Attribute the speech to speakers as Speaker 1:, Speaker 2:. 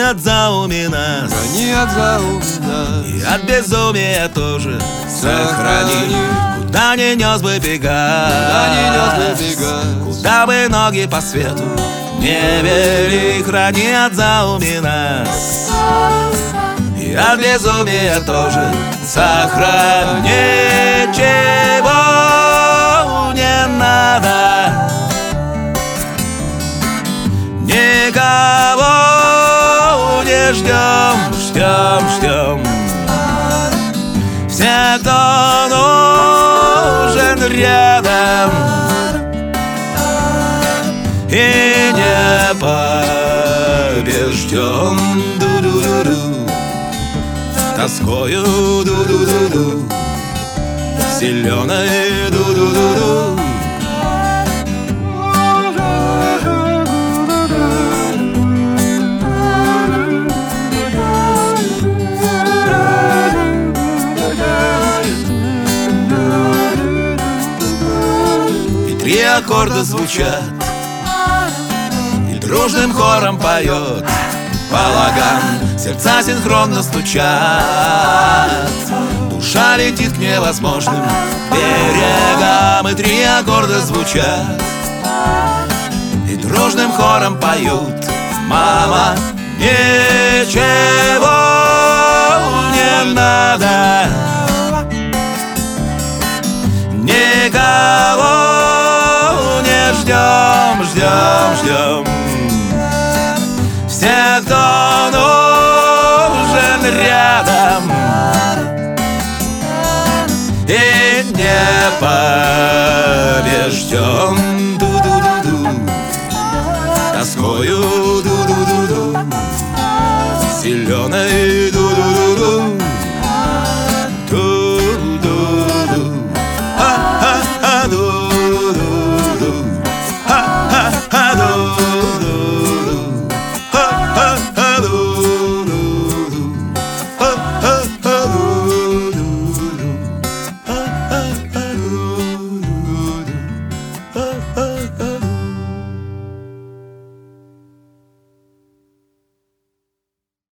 Speaker 1: от зауми нас,
Speaker 2: храни от зауми нас,
Speaker 1: и от безумия тоже сохрани. Куда не нес бы бега, куда бы ноги по свету не вели, храни от зауми нас, и от безумия тоже сохрани. Чего не надо, никого не ждем, ждем, ждем. Все, кто нужен рядом, и не побежден. Ду-ду-ду-ду, тоскою ду-ду-ду-ду, зеленой ду-ду-ду-ду. Три аккорда звучат, и дружным хором поет балаган. Сердца синхронно стучат, душа летит к невозможным берегам. И три аккорда звучат, и дружным хором поют: мама, ничего не надо, никого ждем, ждем, ждем. Все, кто нужен рядом, и не побежден.